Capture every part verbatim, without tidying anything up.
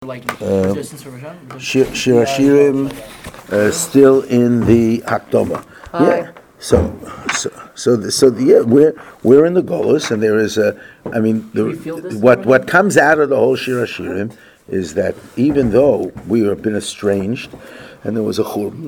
like uh, distance from Hashem? Shir, Shir Hashirim, uh, still in the Hakdama. Yeah. So, so, so, the, so the, yeah, we're we're in the Golus, and there is a. I mean, the, what what comes out of the whole Shir Hashirim is that even though we have been estranged, and there was a churban,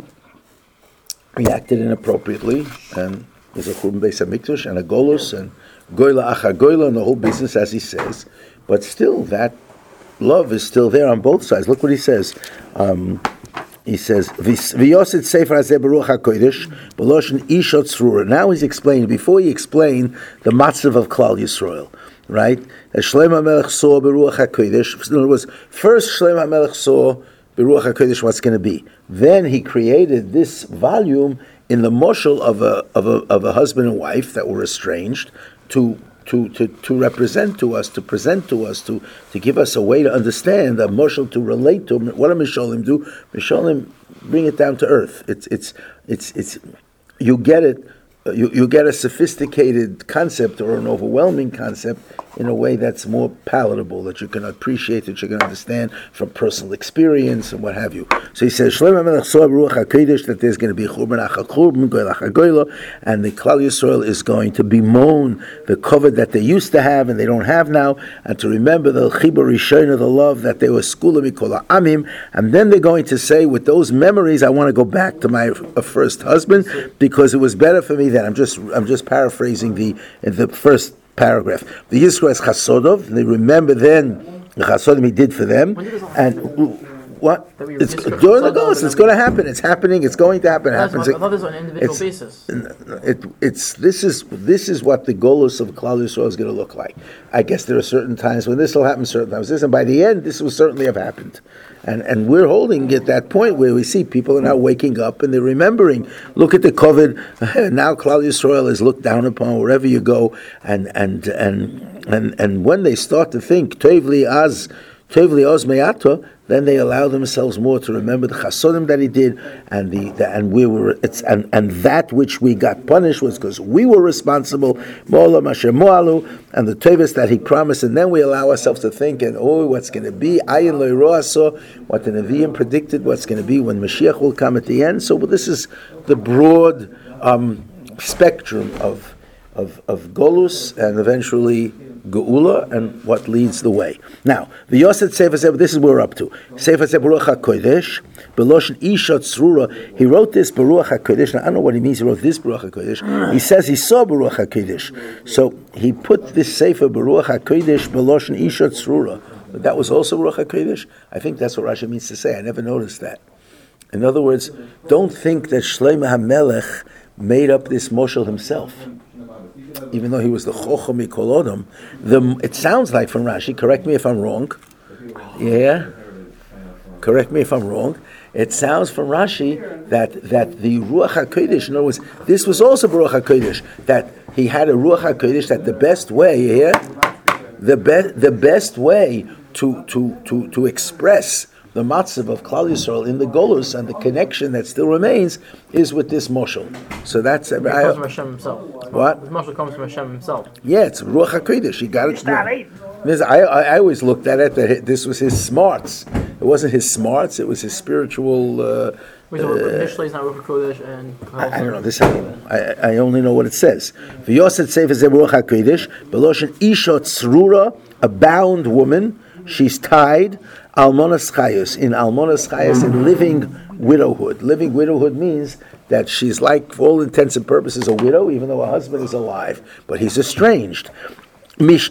we acted inappropriately, and there's a churban Beis Hamikdash and a Golus and Goyla Acha Goyla and the whole business, as he says, but still that love is still there on both sides. Look what he says. Um, he says, "V'yosid sefer hazeh beruach hakodesh b'loshen ishot tzrura." Now he's explaining. Before he explained the matzav of Klal Yisrael, right? As Shlomo HaMelech saw beruach hakodesh. In other words, first Shlomo HaMelech saw beruach hakodesh what's going to be. Then he created this volume in the moshel of a of a of a husband and wife that were estranged to. To, to, to represent to us, to present to us, to, to give us a way to understand a moshel, to relate to him. What do Mishalim do? Mishalim bring it down to earth. It's it's it's it's you get it. You you get a sophisticated concept or an overwhelming concept in a way that's more palatable, that you can appreciate, that you can understand from personal experience and what have you. So he says, Shlomo HaMelech saw Ruach HaKodesh, that there's going to be Churban Acha Churban, Goyla Acha Goyla, and the Klal Yisrael is going to bemoan the covet that they used to have and they don't have now, and to remember the Chibur Rishon of the love that they were Skula Mikol Amim, and then they're going to say, with those memories, I want to go back to my first husband because it was better for me then. I'm just I'm just paraphrasing the the first paragraph. The Yisro is Chasodov. They remember then the Chasodim he did for them, and what it's during the Golus. It's going to happen. It's happening. It's going to happen. It happens. I thought this on an individual basis. It, it's this is this is what the Golus of Klal Yisrael is going to look like. I guess there are certain times when this will happen, certain times this, and by the end, this will certainly have happened. And and we're holding at that point where we see people are now waking up and they're remembering. Look at the COVID. Now Klal Yisrael is looked down upon wherever you go. And and and and, and when they start to think, Tovli Az, Tovli Oz Me'ato, then they allow themselves more to remember the chasodim that he did, and the, the and we were it's and, and that which we got punished was because we were responsible. Mo'olam asher mo'alu, and the tevis that he promised, and then we allow ourselves to think and oh, what's going to be? Ayin lo yroaso, what the Nevi'im predicted, what's going to be when Mashiach will come at the end. So well, this is the broad um, spectrum of of of Golus and eventually Geula, and what leads the way. Now, the Yoset Sefer Sefer, this is where we're up to. Sefer Sefer Baruch HaKodesh, Beloshen Ishot Tzrura. He wrote this Baruch HaKodesh. Now, I don't know what he means. He wrote this Baruch HaKodesh. He says he saw Baruch HaKodesh. So he put this Sefer Baruch HaKodesh, Beloshen Ishot Tzrura. But that was also Baruch HaKodesh. I think that's what Rashi means to say. I never noticed that. In other words, don't think that Shlomo HaMelech made up this moshel himself. Even though he was the Chocham Mikol Odom, the it sounds like from Rashi. Correct me if I'm wrong. Yeah, correct me if I'm wrong. It sounds from Rashi that that the Ruach Hakodesh, in other words, this was also Ruach Hakodesh. That he had a Ruach Hakodesh. That the best way, yeah, the best the best way to to to to express the matzav of Klal Yisrael in the Golus and the connection that still remains is with this moshel. So that's it I, comes from Hashem himself. What? This moshel comes from Hashem himself. Yeah, it's Ruach HaKodesh. He got it. I, I I always looked at it that this was his smarts. It wasn't his smarts. It was his spiritual. Uh, Wait, so uh, initially it's not Ruach HaKodesh and. I, I don't know this. I I only know what it says. V'yoset sefer ze Ruach HaKodesh beloshen ishot tzrura, a bound woman. She's tied. Almonas Chayos, in Almonas Chayos, in living widowhood. Living widowhood means that she's like, for all intents and purposes, a widow, even though her husband is alive, but he's estranged. She's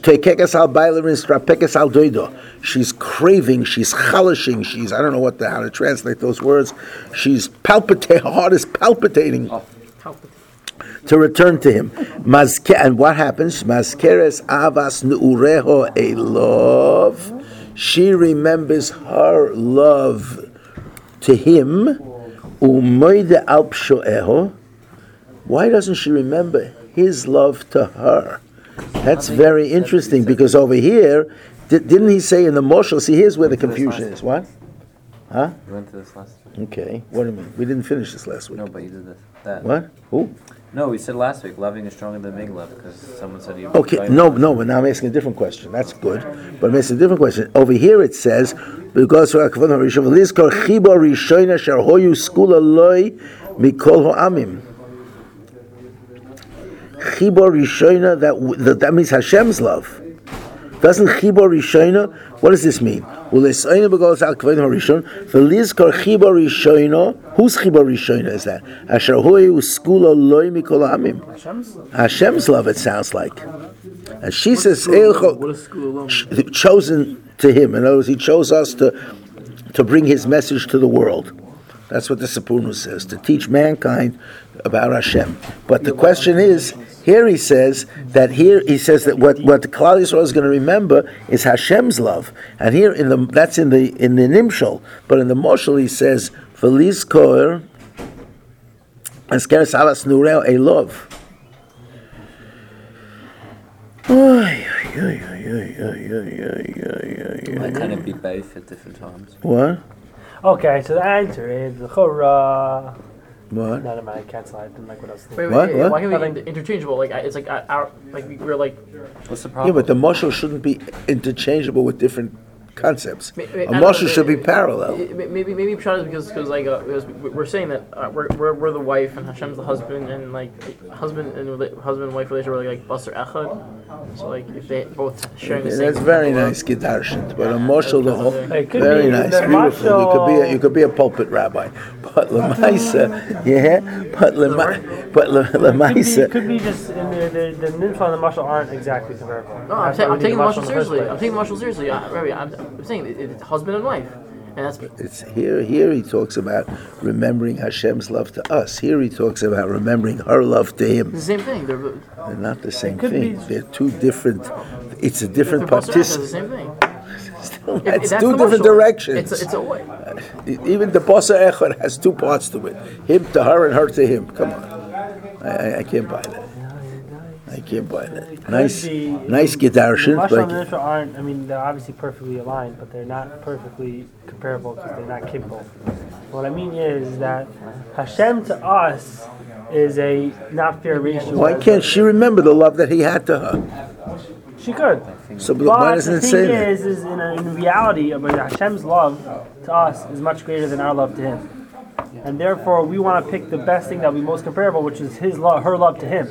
craving, she's chalishing, she's, I don't know what the, how to translate those words, she's palpitating, her heart is palpitating. Oh. To return to him. And what happens? Mazkeres avas nu'ureho elov. She remembers her love to him. Umoide al pshoeho. Why doesn't she remember his love to her? That's very interesting because over here, didn't he say in the moshel? See, here's where the confusion is. What? Huh? We went to this last week. Okay. What do you mean? We didn't finish this last week. No, but you did this. That. What? Who? No, we said last week, loving is stronger than being loved, because someone said you. Okay, no, no, but now I'm asking a different question. That's good. But I'm asking a different question. Over here it says, because for Akavon HaRishon, V'lizkor chibo rishoyna sher hoyu skula loy mikol ha'amim. Chibo rishoyna, that, that, that means Hashem's love. Doesn't chibo rishoyna, what does this mean? V'lisoyna b'gol Akavon HaRishon, V'lizkor chibo rishoyna, whose chibo rishoyna is that? Asher hoyu skula loy mikol ha'amim. Hashem's? Hashem's love, it sounds like. And she says, What is school alone? chosen to him. In other words, he chose us to to bring his message to the world. That's what the Sapunu says, to teach mankind about Hashem. But the question is, here he says that here he says that what, what the Klal Yisrael is going to remember is Hashem's love. And here in the that's in the in the Nimshal, but in the Moshel he says, Feliz Koer Eskeres Alas Nureo a love. Might kind of be both at different times. What? Okay, so the answer is the chora. What? None of my cancel. I didn't like what I was Wait, thinking. wait, What? wait, What? why can't we be interchangeable? Like, I- it's like uh, our, like we- we're like. What's the Yeah, problem? but the Moshel shouldn't be interchangeable with different concepts. May- may- A I don't know, Moshel should be may- parallel. may- Maybe maybe Pshat is because because like uh, because we're saying that uh, we're, we're we're the wife and Hashem's the husband, and like husband and rela- husband and wife relationship are like Basar Echad. So like if they both sharing the Yeah, same. that's very love- nice, Gedarshan. But a Moshel, the whole, It could very be nice, the beautiful. You could be a, Moshel- you could be a pulpit rabbi. But Lemaisa, yeah, but Lema, but Le- Could be, Lemaisa. could be just in the the, the Nimshal and the Mashal aren't exactly comparable. No, I'm, That's ta- why we I'm need taking the Mashal marshal in the first seriously. place. I'm taking the marshal seriously. Uh, Rabbi, I'm, I'm saying it, it's husband and wife, and that's It's here. Here he talks about remembering Hashem's love to us. Here he talks about remembering her love to him. the same thing. They're, They're not the same could thing. be- They're two different. It's a different they're Basar Echad, it's the participant. same thing. It's If- if that's two the different marshal, directions. It's a, it's a way. Even the Basar Echad has two parts to it. Him to her and her to him. Come on. I, I, I can't buy that. I can't buy that. Nice, be- nice The Gedarshan. Mashal and the But Nimshal aren't. I mean, they're obviously perfectly aligned, but they're not perfectly comparable because they're not capable. What I mean is that Hashem to us is a not fair ratio. why as can't a- she remember the love that he had to her? She could. So But why doesn't the it thing say that? is, is in, in reality, I mean, Hashem's love to us is much greater than our love to Him, and therefore we want to pick the best thing that will be most comparable, which is His love, her love to Him.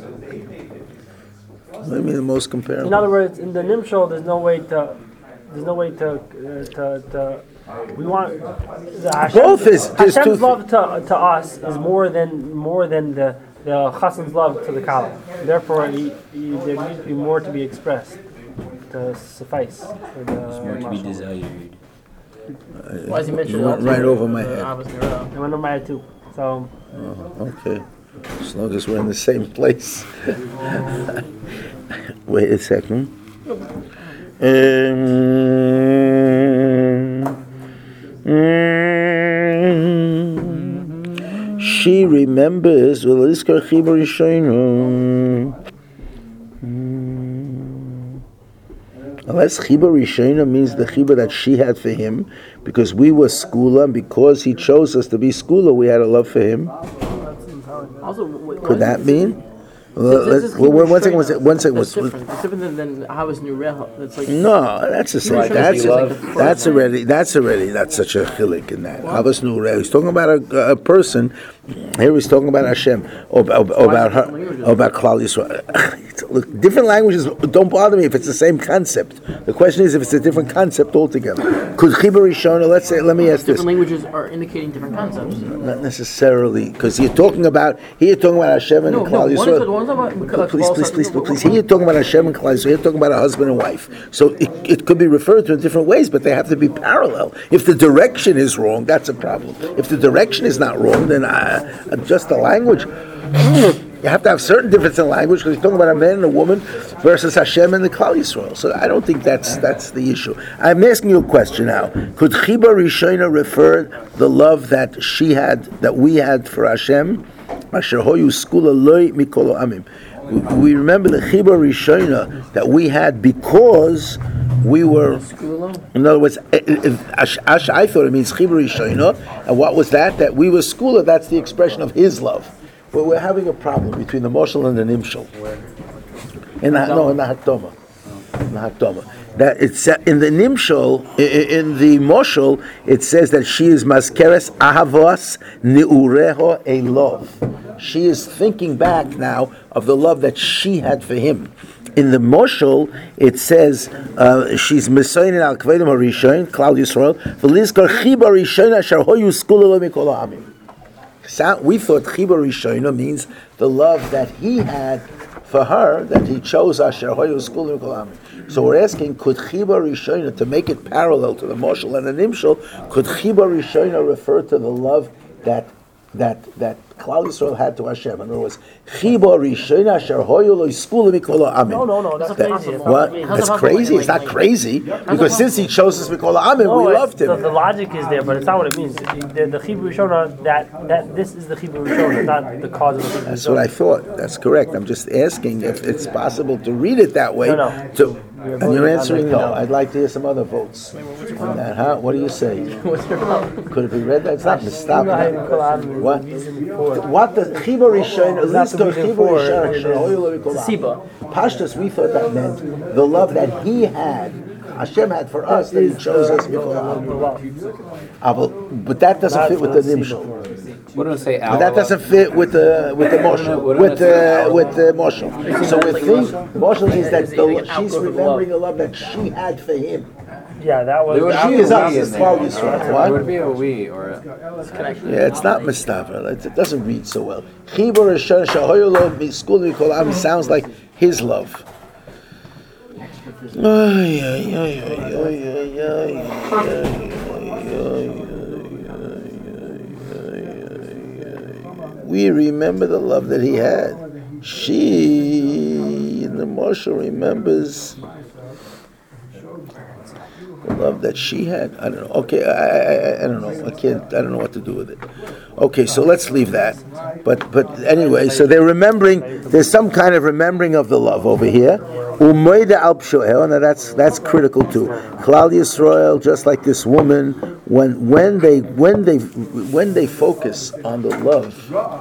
What do you mean the most In comparable? other words, in the Nimshal, there's no way to, there's no way to, uh, to, to we want the Hashem, Both is- there's Hashem's two- love to, to us is more than more than the the Chassan's love to the Kala. Therefore, he, he, there needs to be more to be expressed to suffice for the More to be Mashal. desired. Why does he mention You it? went right over my head. Uh, Abbas Nero. I went over my head too. So Okay. As long as we're in the same place. Wait a second. Um, mm, she remembers. Well, this Chibo Rishayna. Unless Chiba Rishayna means the Chiba that she had for him, because we were Skula, and because he chose us to be Skula, we had a love for him. Also, what, Could that mean? Well, This- this let's, is well, Hebrew one second, one Shayna. second, one second. That's Let's- different. It's different than, than how is New Reha. That's like No, that's the same. Hebrew Shayna That's is like the first that's name. already that's already not such a chilik in that. Abbas Nureh. He's talking about a, a person. Here he's talking about Hashem, or, or, or about her, or about Klal Yisrael. Look, different languages don't bother me if it's the same concept. The question is if it's a different concept altogether. Could Chiba Rishona? Let's say. Let me ask this. different languages are indicating different concepts. Not necessarily, because you're talking about here. You're talking about Hashem and No, no, Klal one is Yisrael. one is about Please, please, please, please, please. Here you're talking about Hashem and Klal Yisrael. You're talking about a husband and wife. So it, it could be referred to in different ways, but they have to be parallel. If the direction is wrong, that's a problem. If the direction is not wrong, then uh, just the language. You have to have certain difference in language because you're talking about a man and a woman versus Hashem and the Klal Yisrael. So I don't think that's that's the issue. I'm asking you a question now. Could Chiba Rishona refer the love that she had, that we had for Hashem? Asher hoyu skula loy mikol amim. We remember the Chiba Rishona that we had because we were. Skula? In other words, if, if, ash, ash, I thought it means chibur rishona, and what was that? That we were skula. That's the expression of his love. But we're having a problem between the moshel and the nimshel. In the no, in the hakdoma, in the hakdoma. That it's in the nimshel, in the moshel, it says that she is maskeres ahavos neureho a love. She is thinking back now of the love that she had for him. In the moshel, it says uh, she's mesoyin al kvedim harishon, Klal Yisrael, v'lizkar chiba rishon asher hoyu skula lo mikol ha'amim. We thought chiba rishona means the love that he had for her, that he chose asher hoyu skula lo mikol ha'amim. So we're asking, could chiba rishona, to make it parallel to the moshel and the nimshel, could chiba rishona refer to the love that that that Klal Yisrael had to Hashem? In other words, chiba rishona asher hoyu lo skula mikol ha'amim. No, no, no, that's crazy. What? That's crazy. It's not crazy because since he chose us mikol ha'amim, No, we it's- loved him. The, the logic is there, but it's not what it means. The, the Chibur Rishona, that that this is the Chibur Rishona, not the cause of the Chibur That's what I thought. That's correct. I'm just asking if it's possible to read it that way. No, no. To, You're and you're voting answering on that, no. no. I'd like to hear some other votes on that. Huh? What do you say? What's your problem? Could it be read that? It's not Stop. mistake. What? What? What the chiba rishon? At It's not least the the reason chiba for it. rishon. It is- Siba. Pashtus, we thought that meant the love that he had, Hashem had for us, that he chose us. Ah, but but that doesn't fit with the nimshal. What do I say? But that doesn't fit with the with the moshel, with the with the moshel. So we think moshel is that the, she's remembering the love that she had for him. Yeah, that was. There would that be She a is us, we in it's there. Klal Yisrael. There What? would be a we or a, Yeah, it's not Mustafa. It it doesn't read so well. Chibur Rishon Shahoyu Lo Miskul Mikol Ami sounds like his love. Ay, ay, ay, ay, ay, ay, ay. We remember the love that he had. She, in the Moshe, remembers the love that she had. I don't know. Okay, I, I, I don't know. I can't. I don't know what to do with it. Okay, so let's leave that. But but anyway, so they're remembering. There's some kind of remembering of the love over here. Umoida al pshoel. Now that's that's critical too. Klal Yisrael, just like this woman, when when they when they when they focus on the love,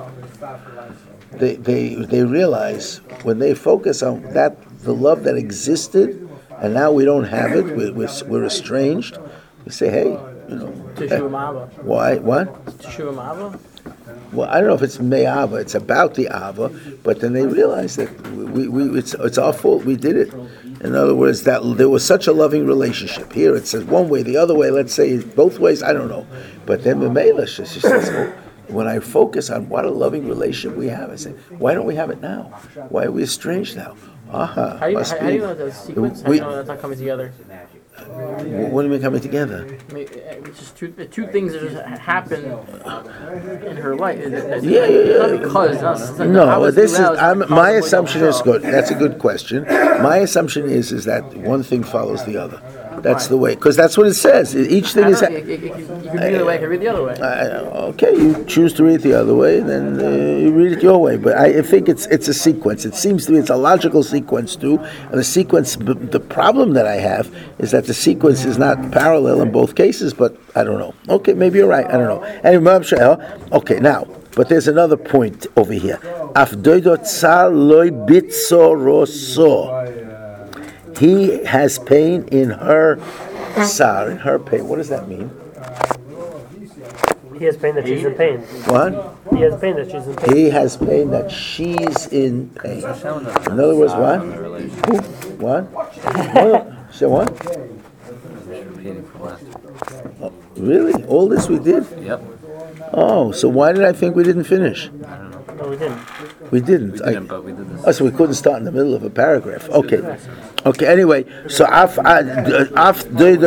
they they they realize when they focus on that the love that existed. And now we don't have it. We're, we're, we're estranged. We say, hey, you know. Teshuva Ma'ava. Why? What? Teshuva Ma'ava? Well, I don't know if it's me'ava. It's about the ava. But then they realize that we, we it's it's our fault. We did it. In other words, that there was such a loving relationship. Here it says one way, the other way. Let's say both ways. I don't know. But then Memela, she she says, oh, when I focus on what a loving relationship we have, I say, why don't we have it now? Why are we estranged now? Aha. How do you, must how, how be- do you know that's sequence? How do we- you know that's not coming together? What do you mean coming together? I mean, it's just two, the two things that just ha- happen in her life. It- it- Yeah, yeah, yeah. Not because. It's not, it's not, I No, was this is. through that, it's I'm, not my causing assumption what is you good. know. That's a good question. My assumption is is that one thing follows the other. That's the way, because that's what it says. Each thing I is. don't know, you, you, you, you can read it the way, I can read it the other way. Uh, okay, you choose to read it the other way, then uh, you read it your way. But I, I think it's it's a sequence. It seems to me it's a logical sequence too. And the sequence, b- the problem that I have is that the sequence is not parallel in both cases. But I don't know. Okay, maybe you're right. I don't know. Anyway, okay, now, but there's another point over here. Afdoidot tsar loy bitzoroso. He has pain in her tsar, in her pain. What does that mean? He has pain that she's in pain. What? He has pain that she's in pain. He has pain that she's in pain. In other words, what? Who? What? What? Say what? repeating from last week. Oh, really? All this we did? Yep. Oh, so why did I think we didn't finish? I don't know. No, we didn't. We didn't. We didn't, I, but we did this. oh, so we couldn't start in the middle of a paragraph. Okay. Okay, anyway, so af af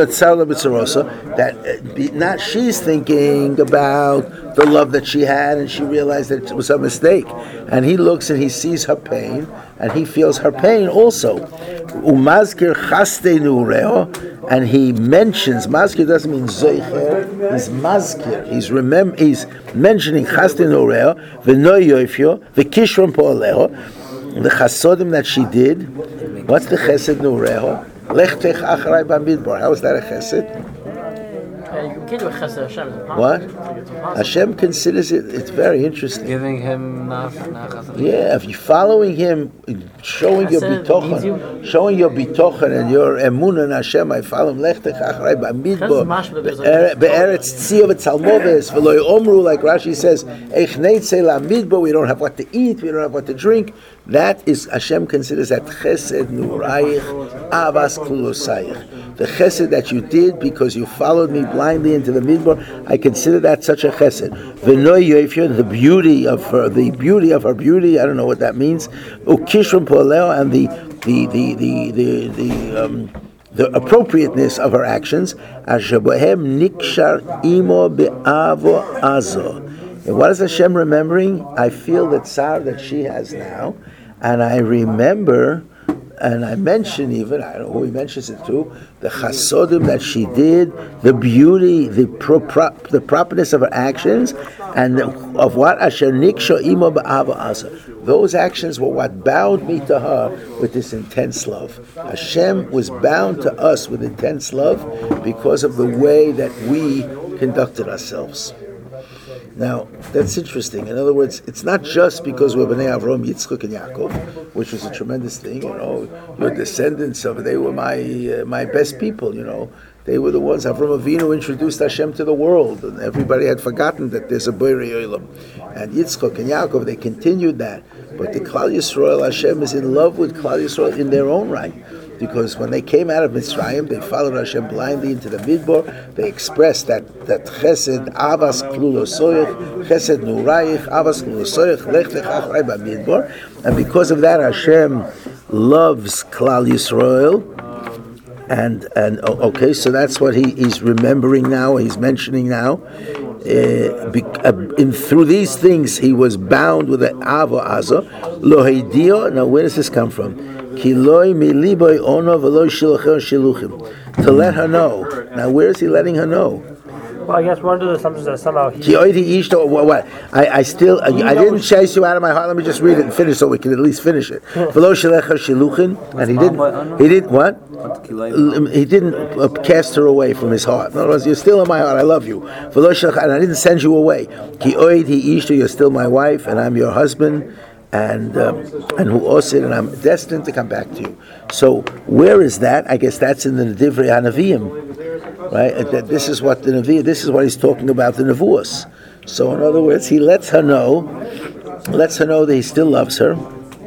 that uh, be- not she's thinking about the love that she had and she realized that it was a mistake. And he looks and he sees her pain and he feels her pain also. Umazkir chaste nureo, and he mentions, mazkir doesn't mean zoicher, he's mazkir, he's remem he's mentioning chaste nureo, v'no yoifyo, v'kishron po'aleho, the chasodim that she did. What's the chesed nureho? Lechtech acharei b'midbar. How is that a chesed? Yeah, you can't do a chesed Hashem. It's impossible. What? It's like it's impossible. Hashem considers it, it's very interesting. Giving him nach, nach Yeah, if you're following him, showing your Chesed bitochen, showing your bitochen and your emunah in Hashem, I follow him, lechtech acharei b'midbar, be'eretz tzia v'tzalmoves, v'lo yomru, like Rashi says, eich neitzei la'midbar, we don't have what to eat, we don't have what to drink. That is, Hashem considers that chesed nurayich, avas kulosayich. The chesed that you did because you followed me blindly into the midbar, I consider that such a chesed. V'noy yoifyon, the beauty of her, the beauty of her beauty, I don't know what that means. Ukishron poleo, and the the the the the, the um, the appropriateness of her actions. Ashabohem nikshar imo be'avo azo. And what is Hashem remembering? I feel that tsar that she has now, and I remember, and I mention even, I don't know who he mentions it to, the chasodim that she did, the beauty, the pro, pro, the properness of her actions, and the, of what Asher Niksha Imo Ba'ava Asa. Those actions were what bound me to her with this intense love. Hashem was bound to us with intense love because of the way that we conducted ourselves. Now, that's interesting. In other words, it's not just because we're Bnei Avram, Yitzchak, and Yaakov, which was a tremendous thing. You know, your descendants of they were my uh, my best people. You know, they were the ones. Avram Avinu introduced Hashem to the world, and everybody had forgotten that there's a Borei Olam. And Yitzchak and Yaakov, they continued that. But the Klal Yisrael, Hashem is in love with Klal Yisrael in their own right. Because when they came out of Mitzrayim, they followed Hashem blindly into the Midbar. They expressed that that Chesed Avas Klulosoyach, Chesed Nurayich, Avas Klulosoyach, Lech Lech Achrei B'Midbar, and because of that, Hashem loves Klal Yisrael. And and okay, so that's what he, he's remembering now. He's mentioning now. Uh, be, uh, in through these things, he was bound with the Avo Azo Loheidio. Now, where does this come from? To let her know. Now, where is he letting her know? Well, I guess one of the assumptions that somehow he... What, what? I, I still, I, I didn't chase you out of my heart. Let me just read it and finish so we can at least finish it. And he didn't, he didn't, what? He didn't uh, cast her away from his heart. In other words, you're still in my heart. I love you. And I didn't send you away. You're still my wife and I'm your husband. And um, and who osid, and I'm destined to come back to you. So where is that? I guess that's in the Divrei HaNaviim, right? That this is what the Navi, this is what he's talking about, the Nevuos. So in other words, he lets her know, lets her know that he still loves her.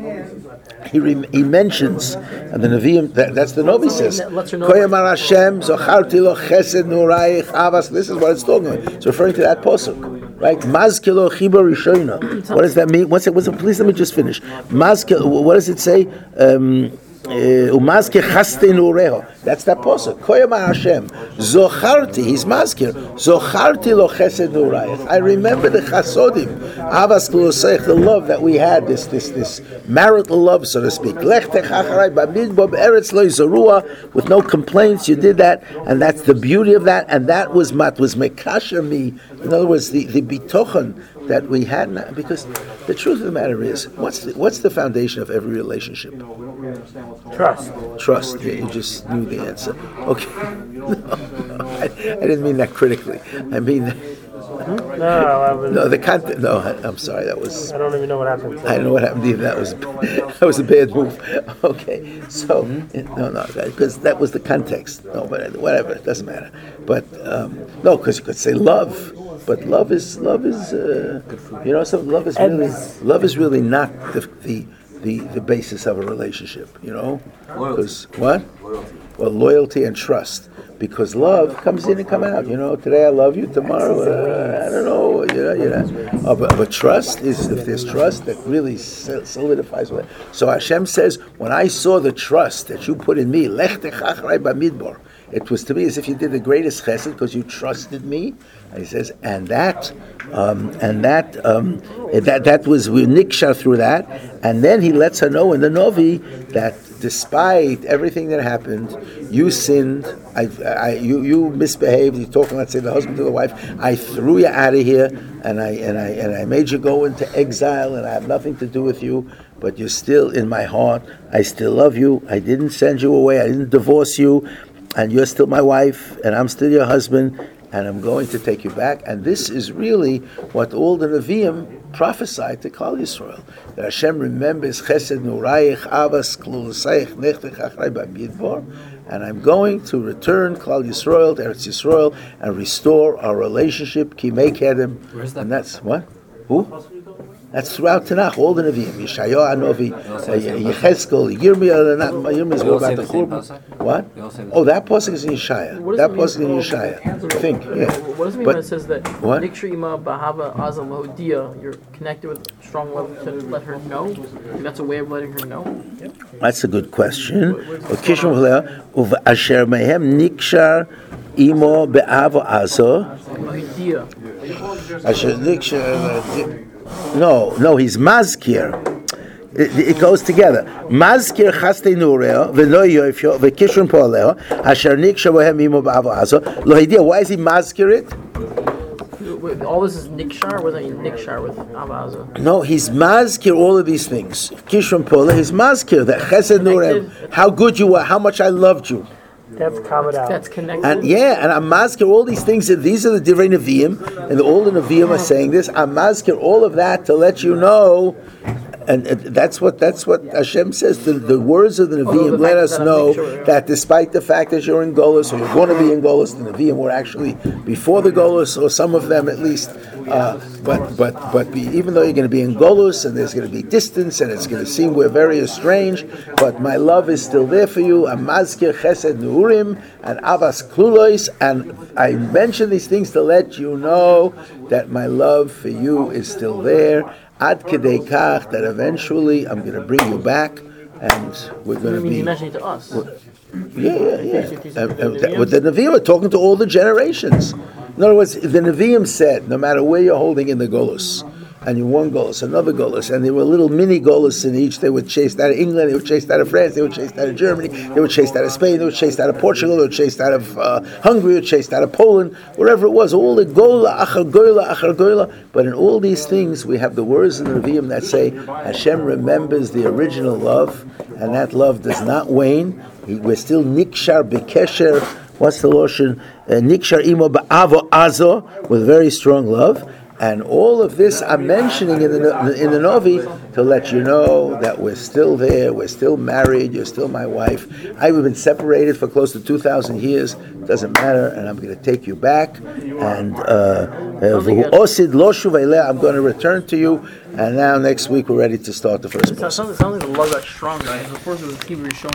He re, he mentions, and the Nevi'im, that, that's the Novi says, Koyamar Hashem, Zocharti lo chesed nurayich avas. This is what it's talking about. It's referring to that posuk, right? Mazkilo chiba rishona. What does that mean? What's it? What's it? Please let me just finish. Mazkil. What does it say? Um, Umazke chaste nureho. That's that posuk. Koyamar Hashem. Zocharti. He's mazkir. Zocharti lo chesed nurayich. I remember the chasodim. Avas kulosech. The love that we had. This this this marital love, so to speak. Lechtech acharei b'midbar be'eretz lo yizarua. With no complaints, you did that, and that's the beauty of that. And that was mat was mekasher me. In other words, the the bitochen that we had now. Because the truth of the matter is, what's the, what's the foundation of every relationship? Trust. Trust. Yeah, you just knew the answer. Okay. No, no, I, I didn't mean that critically. I mean. No, no, I was, no, the content. No, I, I'm sorry. That was. I don't even know what happened. I don't know what happened either. That was. That was a bad move. Okay, so no, no, because that was the context. No, but whatever. It doesn't matter. But um, no, because you could say love. But love is love is uh, you know so love is really love is really not the the, the, the basis of a relationship, you know, because what loyalty. Well, loyalty and trust, because love comes in and come out, you know. Today I love you, tomorrow uh, I don't know, you know, you know. Oh, but, but trust is, if there's trust, that really solidifies it. So Hashem says, when I saw the trust that you put in me, lech techachrei b'midbar, it was to me as if you did the greatest chesed because you trusted me. And he says, and that, um, and that, um, that that was we nikshar through that, and then he lets her know in the Novi that despite everything that happened, you sinned. I, I, you, you misbehaved. You're talking, let's say, the husband to the wife. I threw you out of here, and I and I and I made you go into exile, and I have nothing to do with you. But you're still in my heart. I still love you. I didn't send you away. I didn't divorce you, and you're still my wife, and I'm still your husband. And I'm going to take you back. And this is really what all the Nevi'im prophesied to Klal Yisrael. That Hashem remembers Chesed Nurayich Avas Klulusayich Nechtech Achrei B'Midbar. And I'm going to return Klal Yisrael to Eretz Yisrael and restore our relationship. Kimei Kedem. Where's that? And that's what? Who? That's throughout Tanakh, all the Nevi'im. Yeshayahu Hanavi, Yechezkel, Yirmiyah, not Yirmiyah is about the Churban. What? Oh, that pasuk is in Yeshaya. That pasuk is in Yeshaya. I think, yeah. What does it mean But- when it says that what? Nikshri ima bahava azal lohodia, you're connected with strong love to let her know? Like that's a way of letting her know? That's a good question. Kishum V'lea, Uv Asher Mehem Nikshar Imo Be'avo Azo. Lohodia. Asher Nikshar. No, no, he's Mazkir. It, it goes together. Mazkir chaste nureo v'no yoifyo v'kishron po'aleo asher nikshar bohem imo ba'avo azo lohidia. Why is he Mazkir it? Wait, all this is Nikshar? Wasn't it Nikshar with Avaza? No, he's Mazkir all of these things. Kishron po'aleo, he's Mazkir that chesed nureo, how good you were, how much I loved you. That's covered out. That's connected. And yeah, and I'm mazkir all these things. And these are the divrei neviim, and all the neviim are saying this. I'm mazkir all of that to let you know, and uh, that's what that's what Hashem says. The, the words of the neviim the let fact us that I'm know sure, yeah. that despite the fact that you're in Golus or you're going to be in Golus, the neviim were actually before the Golus, or some of them at least. Uh, but but but be, even though you're going to be in Golus and there's going to be distance and it's going to seem we're very estranged, but my love is still there for you. I'm mazkir chesed nurim and avas klulois, and I mention these things to let you know that my love for you is still there. Ad kedei kach, that eventually I'm going to bring you back, and we're I going to mean, be. he's mentioning to us. Yeah, yeah, yeah. Uh, uh, that- With the Nevi'im are talking to all the generations. In other words, the Nevi'im said, no matter where you're holding in the Golus, and you one Golus, another Golus, and there were little mini Golus in each. They were chased out of England, they were chased out of France, they were chased out of Germany, they were chased out of Spain, they were chased out of Portugal, they were chased out of uh, Hungary, they were chased out of Poland, wherever it was. All the Gola, Achar Gola, Achar Gola. But in all these things, we have the words in the Nevi'im that say, Hashem remembers the original love, and that love does not wane. We're still Nikshar Bekesher. What's the lotion? Nikshar imo ba'avo azo, with very strong love, and all of this I'm mentioning in the in the Novi to let you know that we're still there, we're still married, you're still my wife. I've been separated for close to two thousand years. Doesn't matter, and I'm going to take you back. And osid lo shuv I'm going to return to you. And now next week we're ready to start the first. It sounds, it sounds like the love got stronger. Of course, it was Hebrew showing.